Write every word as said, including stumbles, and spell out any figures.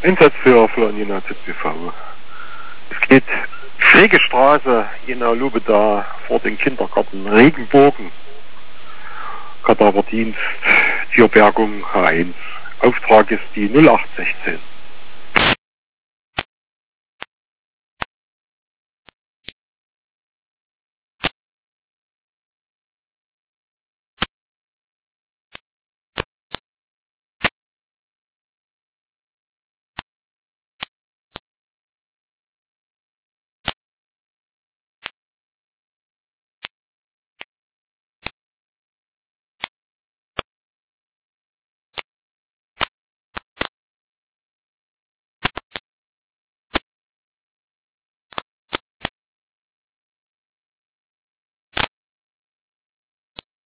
Einsatz für, für Jena Z B V. Es geht schräge Straße, Jena Lubeda, vor den Kindergarten Regenbogen. Kadaverdienst, Tierbergung H eins. Auftrag ist die null acht sechzehn.